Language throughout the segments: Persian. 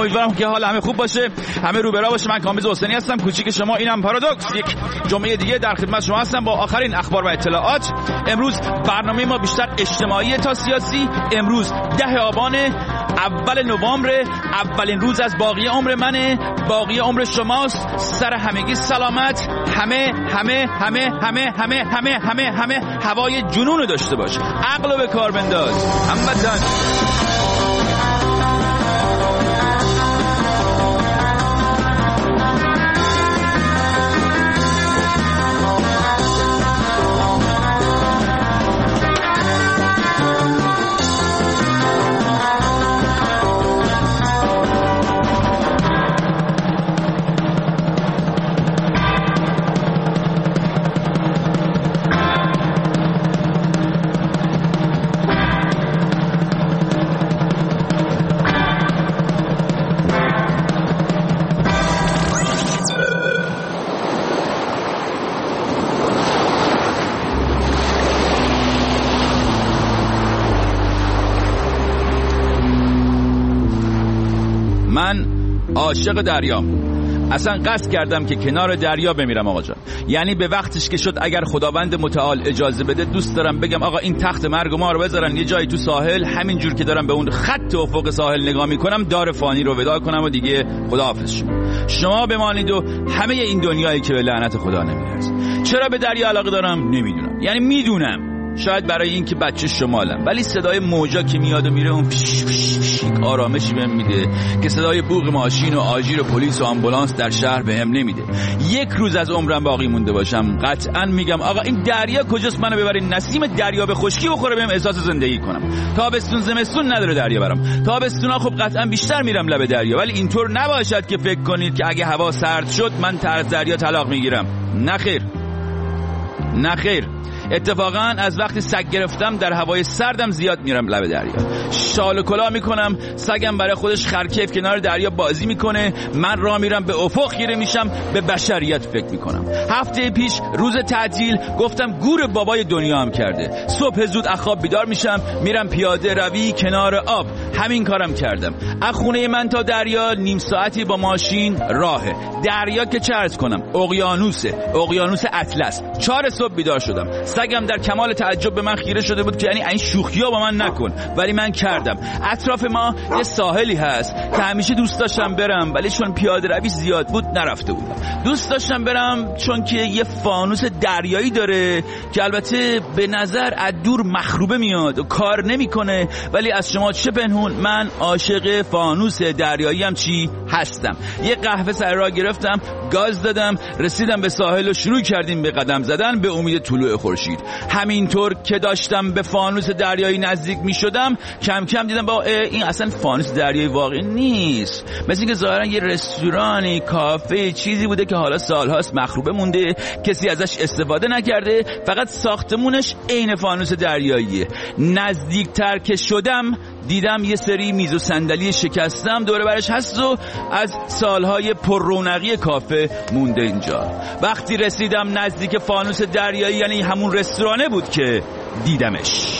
امیدوارم که حال همه خوب باشه، همه رو به راه باشه. من کامبیز حسینی هستم، کوچیک شما، اینم پارادوکس. یک جمعه دیگه در خدمت شما هستم با آخرین اخبار و اطلاعات. امروز برنامه ما بیشتر اجتماعی تا سیاسی. امروز 10 آبان، اول نوامبر، اولین روز از باقی عمر منه، باقی عمر شماست. سر همگی سلامت. همه همه همه همه همه همه همه همه هوای جنون رو داشته باش، عقل رو به کار بنداز. هموطن من عاشق دریام. اصلا قصد کردم که کنار دریا بمیرم آقا جان. یعنی به وقتش که شد اگر خداوند متعال اجازه بده دوست دارم بگم آقا این تخت مرگ ما رو بذارن یه جایی تو ساحل، همین جور که دارم به اون خط افق ساحل نگاه میکنم دار فانی رو ودا کنم و دیگه خداحافظ شما بمانید و همه این دنیایی که به لعنت خدا نمیرسه. چرا به دریا علاقه دارم نمیدونم، یعنی میدونم شاید برای این که بچه شمالم، ولی صدای موجا که میاد و میره اون فش فش فش آرامشی بهم میده که صدای بوق ماشین و آژیر پلیس و آمبولانس در شهر بهم نمیده. یک روز از عمرم باقی مونده باشم قطعا میگم آقا این دریا کجاست، منو ببرین نسیم دریا به خشکی بخوره بهم احساس زندگی کنم. تابستون زمستون نداره دریا برام. تابستونا خب قطعا بیشتر میرم لب دریا، ولی اینطور نباشد که فکر کنید که اگه هوا سرد شد من از دریا طلاق میگیرم. نخیر نخیر، اتفاقا از وقتی سگ گرفتم در هوای سردم زیاد میرم لب دریا، شال و کلاه میکنم، سگم برای خودش خرکیف کنار دریا بازی میکنه، من راه میرم به افق خیره میشم، به بشریت فکر میکنم. هفته پیش روز تعطیل گفتم گور بابای دنیا هم کرده. صبح زود از خواب بیدار میشم، میرم پیاده روی کنار آب. همین کارم کردم. از خونه من تا دریا نیم ساعتی با ماشین راهه. دریا که چه عرض کنم، اقیانوس اطلس. 4 صبح بیدار شدم. سگم در کمال تعجب به من خیره شده بود که یعنی این شوخی‌ها با من نکن، ولی من کردم. اطراف ما یه ساحلی هست که همیشه دوست داشتم برم، ولی چون پیاده روی زیاد بود نرفته بودم. دوست داشتم برم چون که یه فانوس دریایی داره که البته به نظر از دور مخروبه میاد و کار نمیکنه، ولی از شما چه پنهون من عاشق فانوس دریایی هم چی هستم. یه قهوه سر راه گرفتم، گاز دادم، رسیدم به ساحل و شروع کردیم به قدم زدن به امید طلوع خورشید. همینطور که داشتم به فانوس دریایی نزدیک می شدم کم کم دیدم با این اصلا فانوس دریایی واقعی نیست، مثل اینکه ظاهرا یه رستورانی، کافه، چیزی بوده که حالا سالهاست مخروبه مونده، کسی ازش استفاده نکرده، فقط ساختمونش عین فانوس دریاییه. نزدیکتر که شدم دیدم یه سری میز و صندلی شکستم دوره برش هست و از سالهای پر رونقی کافه مونده اینجا. وقتی رسیدم نزدیک فانوس دریایی، یعنی همون رستورانه بود که دیدمش.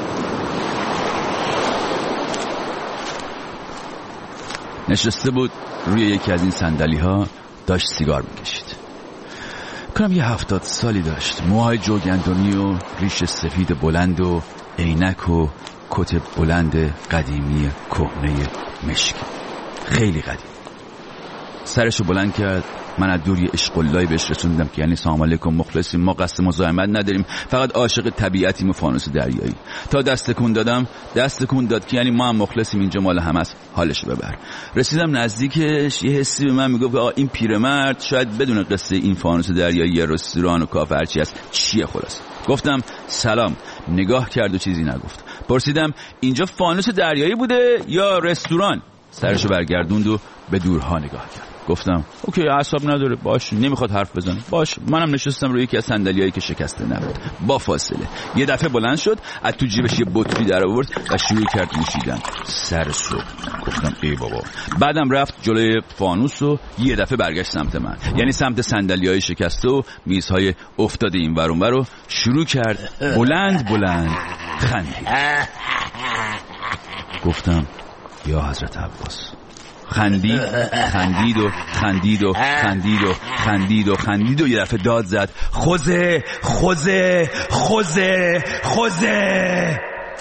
نشسته بود روی یکی از این صندلی ها، داشت سیگار میکشید. کنم یه 70 سالی داشت، موهای جوگندمی و ریش سفید بلند و عینک و کت بلند قدیمی کهنه مشکی، خیلی قدیم. سرشو بلند کرد، من از دور یه اشغالایی بهش رسوندم که یعنی سلام علیکم مخلصیم، ما قصد مزاحمت نداریم، فقط عاشق طبیعتیم و فانوس دریایی. تا دست تکون دادم، دست تکون داد که یعنی ما هم مخلصیم، اینجا مال همه است، حالش ببر. رسیدم نزدیکش، یه حسی به من میگفت آقا این پیرمرد شاید بدون قصه این فانوس دریایی یا رستوران و کافه هرچی هست چیه. خلاص گفتم سلام، نگاه کرد و چیزی نگفت. پرسیدم اینجا فانوس دریایی بوده یا رستوران؟ سرشو برگردوند و به دورها نگاه کرد. گفتم اوکی، اعصاب نداره، باش، نمیخواد حرف بزنه، باش. منم نشستم روی یکی از صندلیایی که شکسته نبود. با فاصله یه دفعه بلند شد، از تو جیبش یه بطری در آورد و شروع کرد نوشیدن. سرسو. گفتم ای بابا. بعدم رفت جلوی فانوس و یه دفعه برگشت سمت من، یعنی سمت صندلیای شکسته و میزهای افتاده این ور اون ور رو شروع کرد بلند خندید. گفتم یا حضرت عباس، خندید و خندید و خندید و خندید و خندید و یه دفعه داد زد خوزه خوزه خوزه خوزه.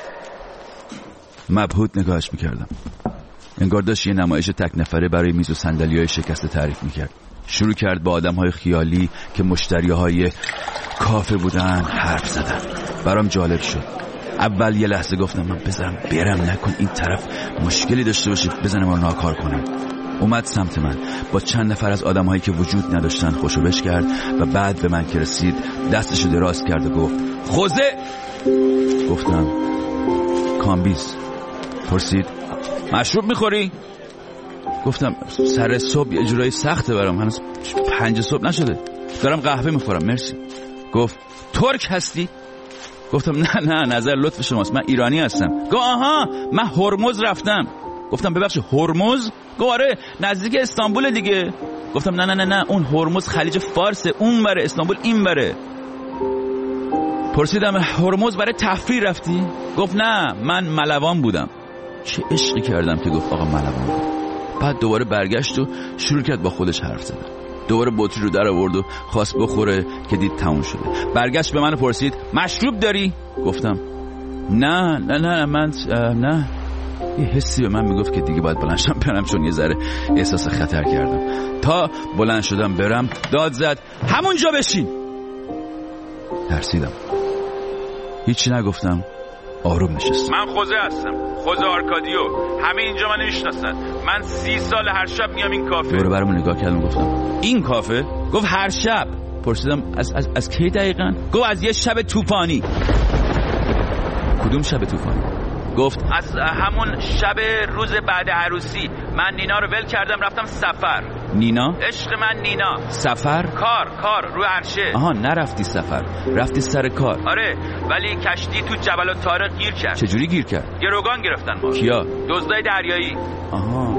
مبهوت نگاهش میکردم. انگار داشت یه نمایش تک نفره برای میز و صندلی‌های شکسته تعریف میکرد. شروع کرد با آدم‌های خیالی که مشتری‌های کافه بودن حرف زدن. برام جالب شد. اول یه لحظه گفتم من بذارم برم، نکن این طرف مشکلی داشته باشه بزنه ما رو ناکار کنم. اومد سمت من با چند نفر از آدم‌هایی که وجود نداشتن خوشو بش کرد و بعد به من که رسید دستشو دراز کرد و گفت خوزه. گفتم کامبیز. پرسید مشروب میخوری؟ گفتم سر صبح یه جورایی سخته برام، هنوز 5 صبح نشده، دارم قهوه میخورم مرسی. گفت ترک هستی؟ گفتم نه نظر لطف شماست، من ایرانی هستم. گفت آها من هرمز رفتم. گفتم ببخشید هرمز؟ گفت آره نزدیک استانبول دیگه. گفتم نه اون هرمز خلیج فارسه، اون بره، استانبول این بره. پرسیدم هرمز برای تفریح رفتی؟ گفت نه من ملوان بودم. چه عشقی کردم که گفت آقا ملوان بود. بعد دوباره برگشت و شروع کرد با خودش حرف زدن. دوباره بطری رو در آورد و خواست بخوره که دید تموم شده. برگشت به من پرسید مشروب داری؟ گفتم نه من نه. یه حسی به من میگفت که دیگه باید بلند شدم برم، چون یه ذره احساس خطر کردم. تا بلند شدم برم داد زد همونجا بشین. ترسیدم. هیچی نگفتم. آروم نشستم. من خوزه هستم، خوزه آرکادیو، همه اینجا من میشناسن. من 30 سال هر شب میام این کافه. دوباره برام نگاه کردم گفتم این کافه؟ گفت هر شب. پرسیدم از کی دقیقاً؟ گفت از یه شب طوفانی. کدوم شب طوفانی؟ گفت از همون شب روز بعد عروسی. من نینا رو ول کردم رفتم سفر. نینا؟ عشق من نینا. سفر؟ کار رو عرشه. آها نرفتی سفر، رفتی سر کار. آره ولی کشتی تو جبل الطارق گیر کرد. چجوری گیر کرد؟ گروگان گرفتن ما. کیا؟ دزدای دریایی. آها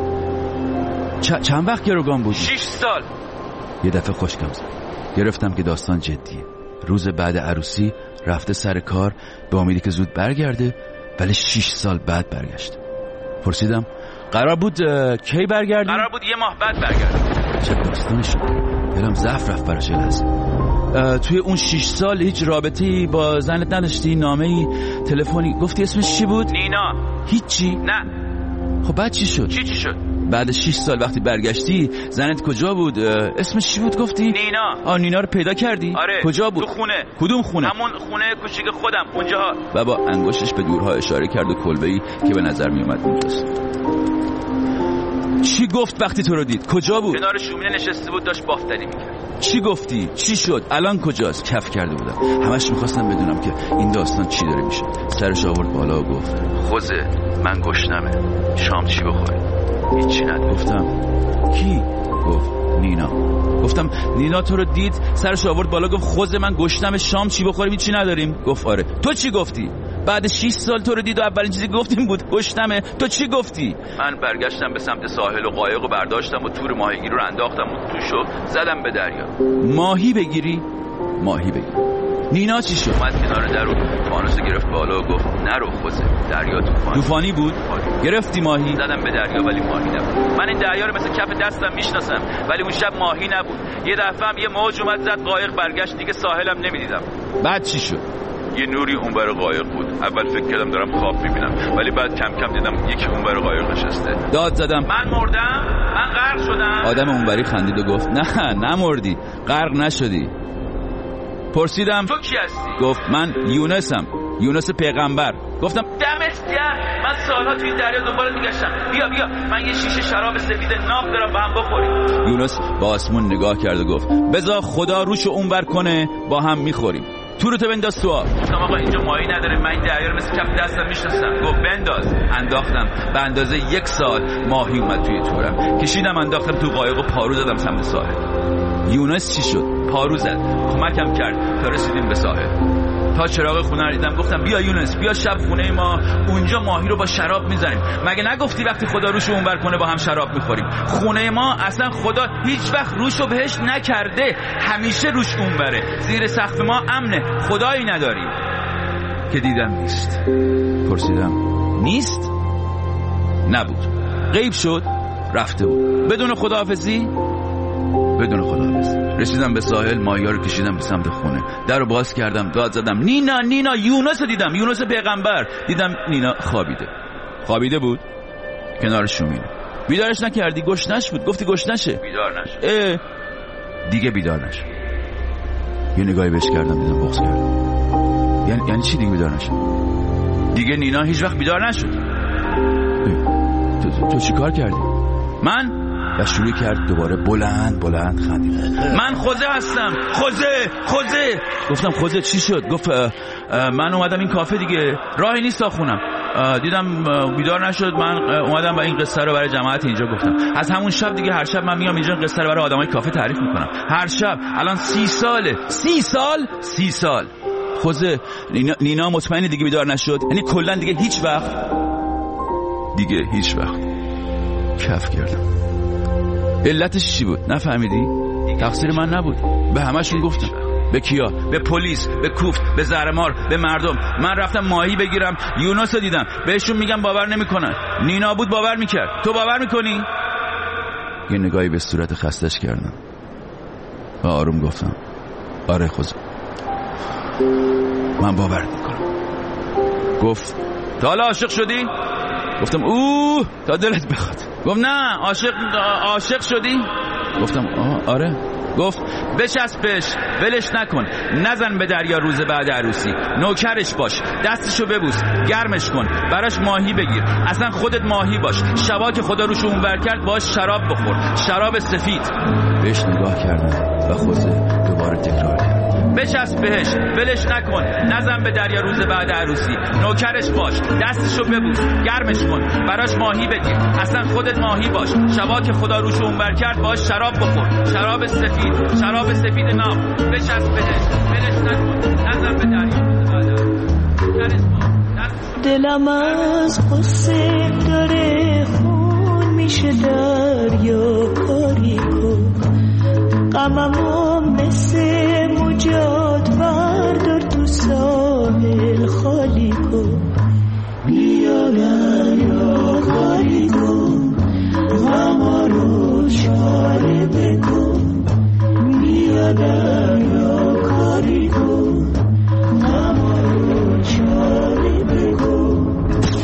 چند وقت گروگان بود؟ 6 سال. یه دفعه خشکم زد. گرفتم که داستان جدیه. روز بعد عروسی رفته سر کار به امیدی که زود برگرده، ولی 6 سال بعد برگشت. پرسیدم قرار بود کی برگردی؟ قرار بود یه ماه بعد برگردم. چه داستانی شد؟ دلم ضعف رفت براش لحظه. توی اون 6 سال هیچ رابطه‌ای با زنت نداشتی؟ نامه‌ای، تلفنی؟ گفتی اسمش چی بود؟ نینا. هیچی؟ نه. خب بعد چی شد؟ چی شد؟ بعد 6 سال وقتی برگشتی زنت کجا بود؟ اسمش چی بود گفتی؟ نینا. نینا رو پیدا کردی؟ آره. کجا بود؟ تو خونه. کدوم خونه؟ همون خونه کوچیک خودم اونجا. و با انگشتش به دورها اشاره کرد و کلبه‌ای که به نظر می اومد اونجاست. چی گفت وقتی تو رو دید؟ کجا بود؟ کنار شومینه نشسته بود داشت بافتنی میکرد. چی گفتی؟ چی شد؟ الان کجاست؟ کف کرده بودم. همش میخواستم بدونم که این داستان چی داره میشه. سرش آورد بالا و گفت خوزه من گشنمه، شام چی بخوری؟ هیچی نداره. گفتم کی؟ گفت نینا. گفتم نینا تو رو دید سرش آورد بالا گفت خوزه من گشنمه، شام چی بخوریم؟ هیچی نداریم. گفت آره. تو چی گفتی؟ بعد 6 سال تو رو دید و اولین چیزی گفتیم بود گشنمه. تو چی گفتی؟ من برگشتم به سمت ساحل و قایق رو برداشتم و تور ماهیگیری رو انداختم و توشو زدم به دریا. ماهی بگیری؟ ماهی بگیری. نینا چی شد؟ اومد کنار در و فانوس گرفت بالا و گفت نرو خوزه، دریا طوفانی بود. گرفتی ماهی؟ زدم به دریا ولی ماهی نبود. من این دریا رو مثل کف دستم میشناسم ولی اون شب ماهی نبود. یه دفعه هم یه موج اومد زد قایق برگشت، دیگه ساحلم نمیدیدم. بعد چی شد؟ یه نوری اونور قایق بود. اول فکر کردم دارم خواب میبینم ولی بعد کم کم دیدم یکی اونور قایق نشسته. داد زدم من مردم، من غرق شدم. آدم اونوری خندید و گفت نه نمردی، غرق نشدی. پرسیدم تو کی هستی؟ گفت من یونسم، یونس پیغمبر. گفتم دمت گرم، من سالها توی دریا دنبالت میگشتم، بیا من یه شیشه شراب سفید ناب دارم با هم بخوریم. یونس با آسمون نگاه کرد و گفت بذار خدا روشو اونور کنه با هم میخوریم. تو رو بنداز تو آب. گفتم آقا اینجا ماهی نداره، من این دریا رو مثل کف دستم میشناسم. گفت بنداز. انداختم. به اندازه 1 سال ماهی اومد توی تورم. کشیدم انداختم تو قایق و پارو زدم سمت ساحل. یونس چی شد؟ پارو زد، کمکم کرد تا رسیدیم به ساحل. تا چراغ خونه رو دیدم گفتم بیا یونس، بیا شب خونه ما، اونجا ماهی رو با شراب میزنیم. مگه نگفتی وقتی خدا روشو اونور کنه با هم شراب میخوریم؟ خونه ما اصلا خدا هیچ وقت روشو بهش نکرده، همیشه روش اونوره، زیر سقف ما امنه، خدایی نداریم. که دیدم نیست. پرسیدم نیست؟ نبود. غیب شد؟ رفته بود بدون خداحافظی. رسیدم به ساحل، ماهی‌ها رو کشیدم به سمت خونه. در رو باز کردم، داد زدم نینا. یونس دیدم، یونس پیغمبر. دیدم نینا خوابیده بود کنار شومینه. بیدارش نکردی؟ گشنش بود. گفتی گشنشه. بیدار نشد. دیگه بیدار نشد. یه نگاهی بهش کردم، دیدم بغض کرد. یعنی چی دیگه بیدار نشد؟ دیگه نینا هیچ وقت بیدار نشد. تو چی کار کردی؟ من؟ و شروع کرد دوباره بلند خندید. من خوزه هستم. خوزه. گفتم خوزه چی شد؟ گفت من اومدم این کافه دیگه، راهی نیست تا خونم. دیدم بیدار نشد، من اومدم و این قصه رو برای جماعت اینجا گفتم. از همون شب دیگه هر شب من میام اینجا قصه رو برای آدمای کافه تعریف میکنم. هر شب. الان 30 ساله. 30 سال. خوزه. نینا مطمئنه دیگه بیدار نشد؟ یعنی کلا دیگه هیچ وقت کف کردم. علتش چی بود؟ نفهمیدی؟ تقصیر من نبود. به همشون گفتم. به کیا؟ به پلیس، به کوفت، به زهرمار، به مردم. من رفتم ماهی بگیرم، یونس رو دیدم. بهشون میگم باور نمیکنن. نینا بود باور میکرد. تو باور میکنی؟ یه نگاهی به صورت خستش کردم و آروم گفتم آره خوزه، من باور میکنم. گفت تا حالا عاشق شدی؟ گفتم تا دلت بخواد. گفت نه عاشق شدی؟ گفتم آره. گفت بچسبش، ولش نکن، نزن به دریا روز بعد عروسی، نوکرش باش، دستشو ببوس، گرمش کن، براش ماهی بگیر، اصلا خودت ماهی باش، شبا که خدا روشو اونور کرد باش شراب بخور، شراب سفید. بهش نگاه کردم و خوزه دوباره تکرار کرد بچسب بهش، ولش نکن، نزن به دریا روز بعد عروسی، نوکرش باش، دستشو ببوس، گرمش کن، براش ماهی بگیر، اصلا خودت ماهی باش، شبا که خدا روشو اونور کرد باش شراب بخور، شراب سفید ناب، بچسب بهش، ولش نکن، نزن به دریا روز بعد عروسی، نوکرش باش. دلم از قصه داره خون میشه دریا کاری کن، غممو مثل موجات بردار تو ساحل خالی کن، بیا دریا کاری کن، غما رو چاره بکن، بیا دریا کاری کن، غما رو چاره بکن.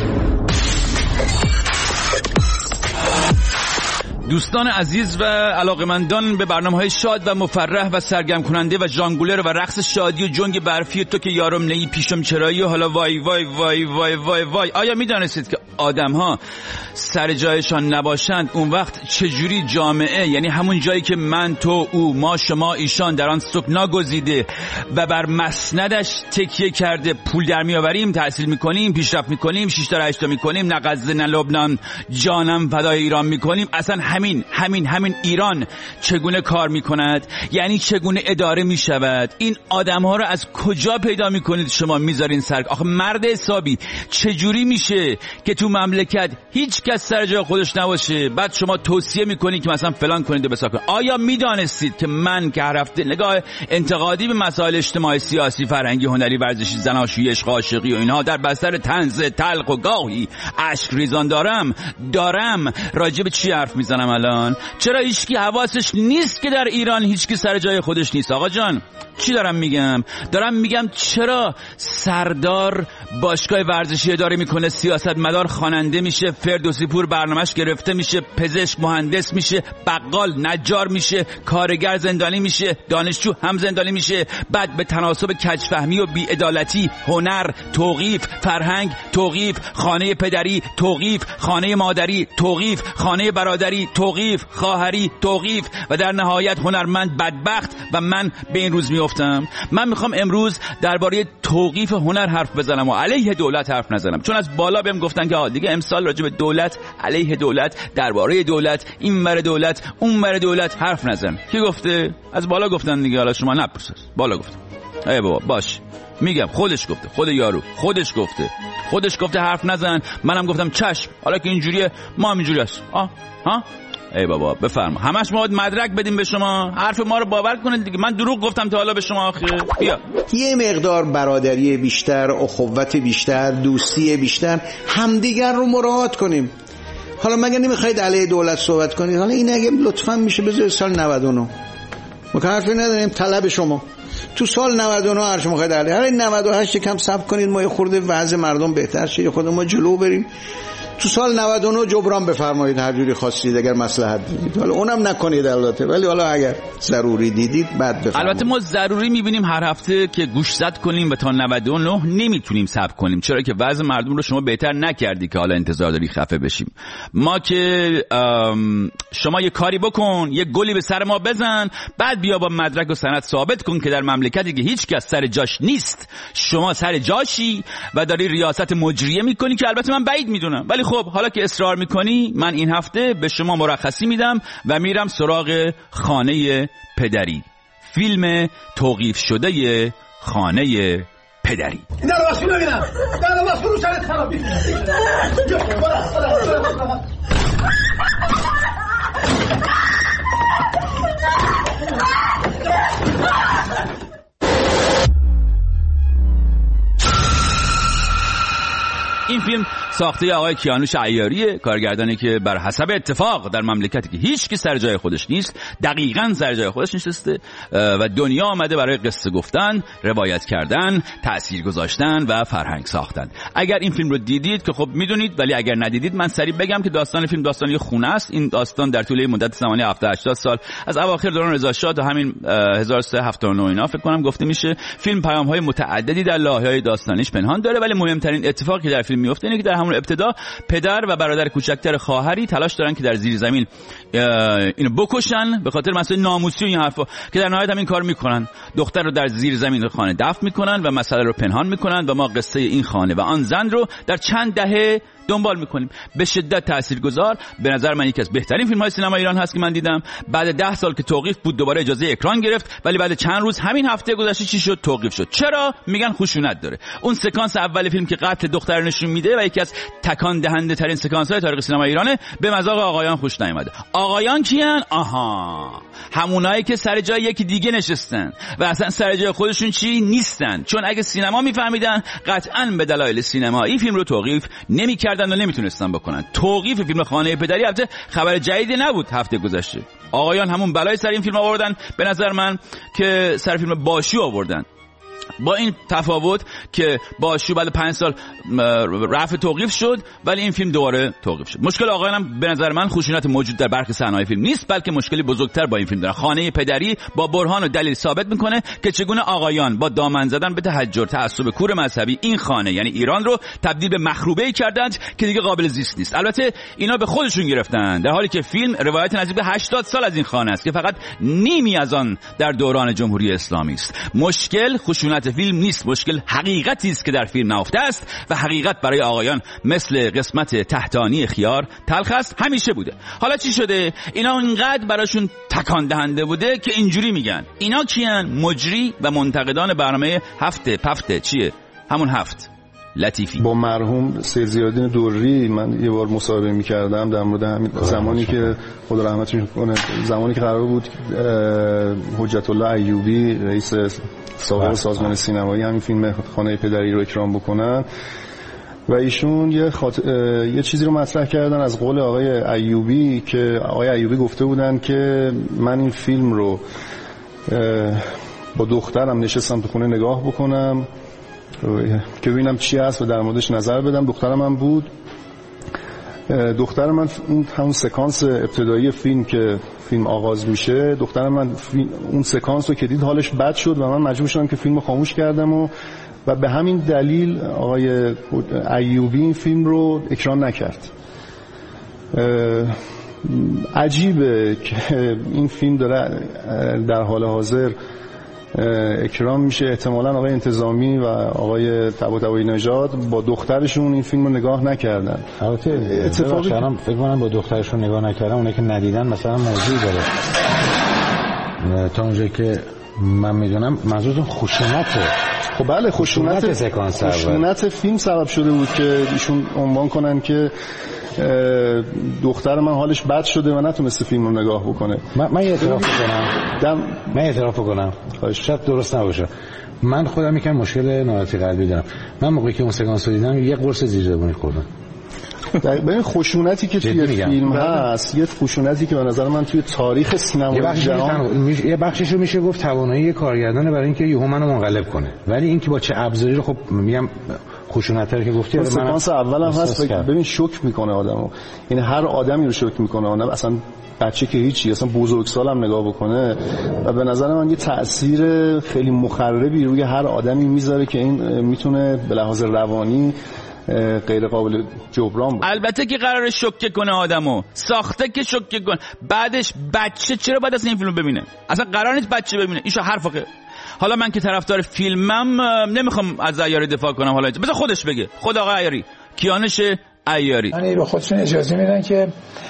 دوستان عزیز و علاقمندان به برنامه‌های شاد و مفرح و سرگرم کننده و ژانگولر و رقص شادی و جنگ برفی تو که یارم نهی پیشم چرایی و حالا وای وای وای وای وای وای، آیا می‌دانستید که آدم‌ها سر جایشان نباشند اون وقت چجوری جامعه، یعنی همون جایی که من، تو، او، ما، شما، ایشان در آن سکنا گزیده و بر مسندش تکیه کرده پول در میآوریم، تحصیل می‌کنیم، پیشرفت می‌کنیم، 6 تا 8 تا می‌کنیم، نه غزه نه لبنان، جانم فدای ایران می‌کنیم، اصلا همین ایران چگونه کار میکند، یعنی چگونه اداره میشود، این آدم ها رو از کجا پیدا میکنید شما میذارین سر؟ آخه مرد حسابی چجوری میشه که تو مملکت هیچ کس سر جای خودش نباشه بعد شما توصیه میکنید که مثلا فلان کنید و بسا کنید؟ آیا میدانستید که من که هر هفته نگاه انتقادی به مسائل اجتماعی، سیاسی، فرهنگی، هنری، ورزشی، زناشویی، عشق، عاشقی و اینها در بستر طنز تلخ و گاهی اشک ریزان دارم راجع به چی حرف میزنم الان؟ چرا هیچکی حواسش نیست که در ایران هیچکی سر جای خودش نیست؟ آقا جان چی دارم میگم چرا سردار باشگاه ورزشی اداره میکنه، سیاستمدار خواننده میشه، فردوسی پور برنامه‌اش گرفته میشه، پزشک مهندس میشه، بقال نجار میشه، کارگر زندانی میشه، دانشجو هم زندانی میشه، بعد به تناسب کجفهمی و بی‌عدالتی هنر توقیف، فرهنگ توقیف، خانه پدری توقیف، خانه مادری توقیف، خانه برادری توقیف، خواهری توقیف و در نهایت هنرمند بدبخت و من به این روز میافتم. من میخوام امروز درباره توقیف هنر حرف بزنم و علیه دولت حرف نزنم، چون از بالا بهم گفتن که دیگه امسال راجع به دولت، علیه دولت، درباره دولت، این ور دولت، اون ور دولت حرف نزن. کی گفته؟ از بالا گفتن دیگه، حالا شما نپرسید. بالا گفتن. ای بابا باش، میگم خودش گفته، خود یارو خودش گفته حرف نزن. منم گفتم چشم، حالا که اینجوریه ما هم اینجوری است. ها ای بابا بفرما، همش ما مدرک بدیم به شما، حرف ما رو باور کنید دیگه. من دروغ گفتم تا حالا به شما؟ آخه بیا یه مقدار برادری بیشتر، اخوت بیشتر، دوستی بیشتر، همدیگر رو مراعات کنیم. حالا مگه نمیخواید علیه دولت صحبت کنید؟ حالا این اگه لطفاً میشه بذارید سال 99. ما که حرفی نداریم، طلب شما تو سال 99 هر شما خواهید علیه. حالا 98 کم صبر کنید، ما یه خورده وضع مردم بهتر شه، خود ما جلو بریم. تو سال 99 جبران بفرمایید هر جوری خواستید اگر مصلحت دیدید. حالا اونم نکنید البته، ولی حالا اگر ضروری دیدید بعد بفرمایید. البته ما ضروری می‌بینیم هر هفته که گوشزد کنیم و تا 99 نمیتونیم صبر کنیم، چرا که وضع مردم رو شما بهتر نکردی که حالا انتظار داری خفه بشیم. ما که شما یه کاری بکن، یه گلی به سر ما بزن، بعد بیا با مدرک و سند ثابت کن که در مملکتی که هیچ کس سر جاش نیست شما سر جاشی و داری ریاست مجریه میکنی، که البته من بعید میدونم، ولی خب حالا که اصرار میکنی من این هفته به شما مرخصی میدم و میرم سراغ خانه پدری، فیلم توقیف شده خانه پدری. در واسه ببینم، در واسه رو سرت خرابی. این فیلم ساخته آقای کیانوش عیاریه، کارگردانی که بر حسب اتفاق در مملکتی که هیچ کی سر جای خودش نیست دقیقاً سر جای خودش نشسته و دنیا آمده برای قصه گفتن، روایت کردن، تأثیر گذاشتن و فرهنگ ساختن. اگر این فیلم رو دیدید که خب میدونید، ولی اگر ندیدید من سریع بگم که داستان فیلم داستانی خونه است. این داستان در طول مدت زمانی 70-80 سال از اواخر دوران رضا شاه تا همین 1379 اینا فکر کنم گفته میشه. فیلم پیام‌های متعددی در لایه‌های داستانیش پنهان داره، ولی مهمترین اتفاقی که در فیلم میفته اینه که در همون ابتدا پدر و برادر کوچکتر خواهری تلاش دارن که در زیر زمین اینو بکشن به خاطر مسئله ناموسی و این حرفا، که در نهایت هم این کار میکنن. دختر رو در زیر زمین خانه دفن میکنن و مسئله رو پنهان میکنن و ما قصه این خانه و آن زن رو در چند دهه دنبال میکنیم. به شدت تاثیرگذار، به نظر من یکی از بهترین فیلم های سینما ایران هست که من دیدم. بعد 10 سال که توقیف بود دوباره اجازه اکران گرفت، ولی بعد چند روز همین هفته گذشته چی شد؟ توقیف شد. چرا؟ میگن خشونت داره. اون سکانس اول فیلم که قتل دختر نشون میده و یکی از تکان دهنده ترین سکانس های تاریخ سینما ایرانه، به مذاق آقایان خوش نیامده. آقایان کیان؟ آها، همونایی که سر جای یکی دیگه نشستن و اصلا سر جای خودشون چی نیستن، چون اگه سینما میفهمیدن قطعاً به دلایل سینمایی فیلم رو توقیف نمیکردن و نمیتونستن بکنن. توقیف فیلم خانه پدری البته خبر جدیدی نبود هفته گذشته. آقایان همون بلای سر این فیلم آوردن به نظر من که سر فیلم باشو آوردن، با این تفاوت که باشو بعد 5 سال رفع توقیف شد ولی این فیلم دوباره توقیف شد. مشکل آقایانم به نظر من خشونت موجود در برخی صحنه‌های فیلم نیست، بلکه مشکلی بزرگتر با این فیلم داره. خانه پدری با برهان و دلیل ثابت میکنه که چگونه آقایان با دامن زدن به تحجر، تعصب کور مذهبی این خانه یعنی ایران رو تبدیل به مخروبه‌ای کردند که دیگه قابل زیست نیست. البته اینا به خودشون گرفتن، در حالی که فیلم روایت نزدیک به 80 سال از این خانه است که فقط نیمی از آن در دوران جمهوری اسلامی است. مشکل خشونت فیلم نیست، مشکل حقیقتی است که در فیلم نهفته است و حقیقت برای آقایان مثل قسمت تحتانی خیار تلخ است، همیشه بوده. حالا چی شده؟ اینا اینقدر براشون تکان دهنده بوده که اینجوری میگن. اینا کیان؟ مجری و منتقدان برنامه هفته پفته چیه؟ همون هفت لطیفی. با مرحوم سید زیادین دوری من یه بار مصاحبه می‌کردم در مورد همین زمانی که خدا رحمتش کنه، زمانی که قرار بود حجت الله ایوبی رئیس سابق سازمان سینمایی همین فیلم خانه پدری رو اکرام بکنن و ایشون یه چیزی رو مطرح کردن از قول آقای ایوبی که آقای ایوبی گفته بودن که من این فیلم رو با دخترم نشستم تو خونه نگاه بکنم که ببینم چی هست و در موردش نظر بدم. دخترم هم بود. دختر من همون سکانس ابتدایی فیلم که فیلم آغاز میشه، دختر من اون سکانس رو که دید حالش بد شد و من مجبور شدم که فیلم رو خاموش کردم و به همین دلیل آقای ایوبی این فیلم رو اکران نکرد. عجیبه که این فیلم داره در حال حاضر اکرام میشه. احتمالاً آقای انتظامی و آقای طباطبایی نژاد با دخترشون این فیلم رو نگاه نکردن. البته اتفاقی فکر کنم با دخترشون نگاه نکردن، اونایی که ندیدن مثلا موضوعی داره. تا اونجایی که من میدونم منظورتون خشونته. خب بله، خشونت فیلم سبب شده بود که ایشون عنوان کنن که دختر من حالش بد شده و نتونسته فیلم رو نگاه بکنه. من اعتراف کنم شاید درست نباشه. من خودم یکم مشکل ناراحتی قلبی دارم. من موقعی که اون سکانس رو دیدم یه قرص زیر زبونی خوردم. ببین خشونتی که توی فیلم هست یه خشونتی که به نظر من توی تاریخ سینما یه بخشش رو میشه گفت توانایی کارگردانه برای اینکه یهو منو منقلب کنه، ولی اینکه با چه ابزاری رو خب میگم خشونت‌تر که گفتی سکانس اول هم هست. ببین شوک میکنه آدمو، یعنی هر آدمی رو شوک میکنه، اون اصلا بچه که هیچی، اصلا بزرگسال هم نگاه بکنه و به نظر من یه تأثیر خیلی مخربی روی هر آدمی میذاره که این میتونه به لحاظ روانی غیر قابل جبران باشه. البته که قراره شوکه کنه آدمو، ساخته که شوکه کنه، بعدش بچه چرا باید اصلا این فیلمو ببینه؟ اصلا قرار نیست بچه ببینه، اینشو حرفه. حالا من که طرفدار فیلمم نمیخوام از عیاری دفاع کنم، حالا بذار خودش بگه، خود آقا عیاری کیانش عیاری یعنی به خودشون اجازه میدن که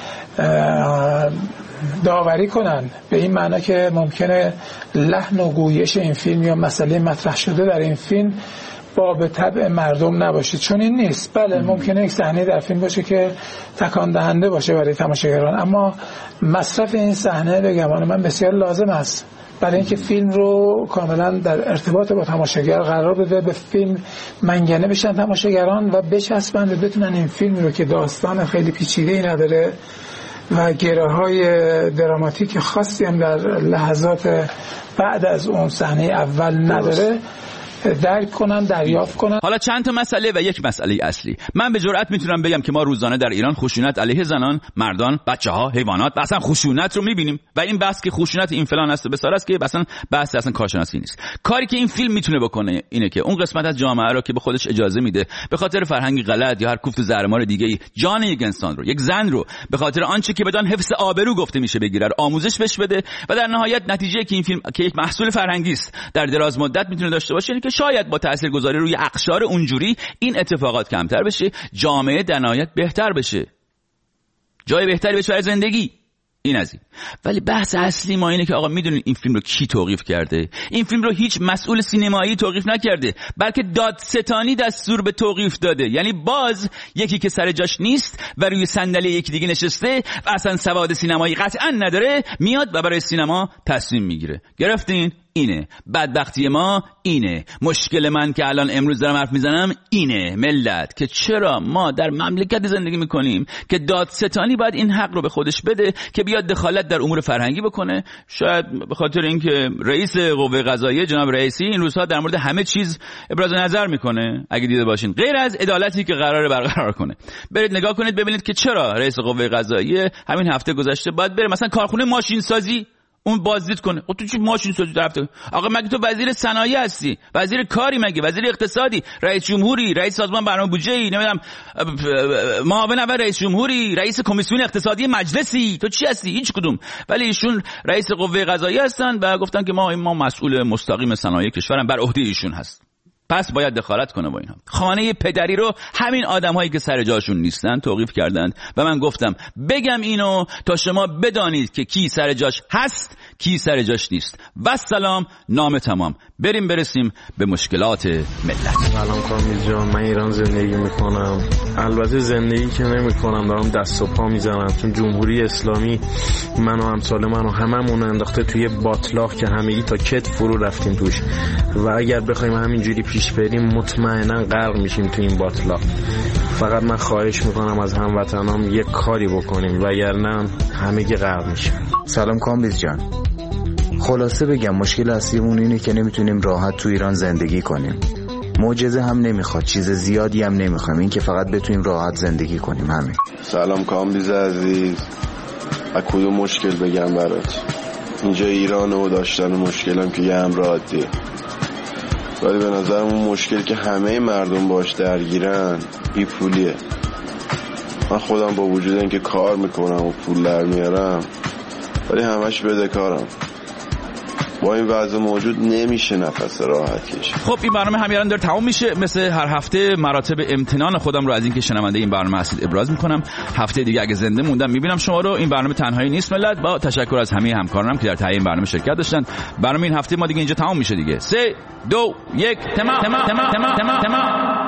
داوری کنن به این معنا که ممکنه لحن و گویش این فیلم یا مسئله مطرح شده در این فیلم با به طبع مردم نباشه، چون این نیست. بله ممکنه یک صحنه در فیلم باشه که تکان دهنده باشه برای تماشاگران، اما مصرف این صحنه به گمان من بسیار لازم است برای اینکه فیلم رو کاملا در ارتباط با تماشاگر قرار بده، به فیلم منگنه بشن تماشاگران و بچسبن و بتونن این فیلم رو که داستان خیلی پیچیده‌ای نداره و گره‌های دراماتیک خاصی هم در لحظات بعد از اون صحنه اول نداره درک کنن، دریافت کنن. حالا چند تا مسئله و یک مسئله اصلی. من به جرئت میتونم بگم که ما روزانه در ایران خشونت علیه زنان، مردان، بچه‌ها، حیوانات و اصلا خشونت رو میبینیم و این بحث که خشونت این فلان است و بسار است که اصلا بحث اصلا کارشناسی نیست. کاری که این فیلم میتونه بکنه اینه که اون قسمت از جامعه رو که به خودش اجازه میده به خاطر فرهنگی غلط یا هر کوفت زهرمار دیگه‌ای جان یک انسان رو، یک زن رو به خاطر آنچه که بدان حفظ آبرو گفته میشه بگیره، آموزش بهش بده و در نهایت نتیجه که این فیلم که یک محصول فرهنگی است در دراز مدت میتونه داشته باشه اینه که شاید با تاثیرگذاری روی اقشار اونجوری این اتفاقات کمتر بشه، جامعه در نهایت بهتر بشه، جای بهتری بشه برای زندگی. این از این. ولی بحث اصلی ما اینه که آقا میدونین این فیلم رو کی توقیف کرده؟ این فیلم رو هیچ مسئول سینمایی توقیف نکرده، بلکه دادستانی دستور به توقیف داده. یعنی باز یکی که سر جاش نیست و روی صندلی یکی دیگه نشسته و اصلا سواد سینمایی قطعا نداره میاد و برای سینما تصمیم میگیره. گرفتین؟ اینه بدبختی ما، اینه مشکل من که الان امروز دارم حرف میزنم، اینه ملت که چرا ما در مملکت زندگی میکنیم که دادستانی باید این حق رو به خودش بده که بیاد دخالت در امور فرهنگی بکنه. شاید به خاطر اینکه رئیس قوه قضاییه جناب رئیسی این روزها در مورد همه چیز ابراز نظر میکنه، اگه دیده باشین، غیر از عدالتی که قراره برقرار کنه. برید نگاه کنید ببینید که چرا رئیس قوه قضاییه همین هفته گذشته باید بره مثلا کارخونه ماشین سازی اون بازدید کنه. تو چی ماشین سازی طرفته؟ آقا مگه تو وزیر صنایع هستی؟ وزیر کاری مگه؟ وزیر اقتصادی، رئیس جمهوری، رئیس سازمان برنامه بودجه‌ای، نمیدونم معاون اول رئیس جمهوری، رئیس کمیسیون اقتصادی مجلسی، تو چی هستی؟ هیچ کدوم. ولی ایشون رئیس قوه قضاییه هستن و گفتن که ما مسئول مستقیم صنایع کشورم، بر عهده ایشون هست، پس باید دخالت کنه با اینا. خانه پدری رو همین آدم‌هایی که سر جاشون نیستن توقیف کردند و من گفتم بگم اینو تا شما بدانید که کی سر جاش هست، کی سر جاش نیست. و سلام، نام تمام. برسیم به مشکلات ملت. سلام کامیز جان، من ایران زندگی میکنم. البته زندگی که نمیکنم، دارم دست و پا میزنم، چون جمهوری اسلامی من و همسال منو هممون انداخته توی باطلاق که همگی تا کت فرو رفتیم توش و اگر بخوایم همینجوری پیش بریم مطمئنا غرق میشیم تو این باطلاق. فقط من خواهش میکنم از هموطنام یک کاری بکنیم وگرنه همگی غرق میشیم. سلام کامبیز جان، خلاصه بگم مشکل اصلیمون اینه که نمیتونیم راحت تو ایران زندگی کنیم. معجزه هم نمیخواد، چیز زیادی هم نمیخوایم، این که فقط بتونیم راحت زندگی کنیم همین. سلام کامبیز عزیز، از کدوم مشکل بگم برات؟ اینجا ایرانه و داشتن مشکلم که یه امر عادیه، ولی به نظرم اون مشکل که همه مردم باش درگیرن بی پولیه. من خودم با وجود اینکه کار میکنم و پول در میارم ولی همش بدهکارم. با این وضع موجود نمیشه نفس راحت کشید. خب این برنامه همیان داره تمام میشه. مثل هر هفته مراتب امتنان خودم رو از اینکه شنونده این برنامه هستید ابراز میکنم. هفته دیگه اگه زنده موندم میبینم شما رو. این برنامه تنهایی نیست ملت، با تشکر از همه همکارانم که در تهیه این برنامه شرکت داشتن. برنامه این هفته ما دیگه اینجا تمام میشه دیگه. 3 2 1 تمام.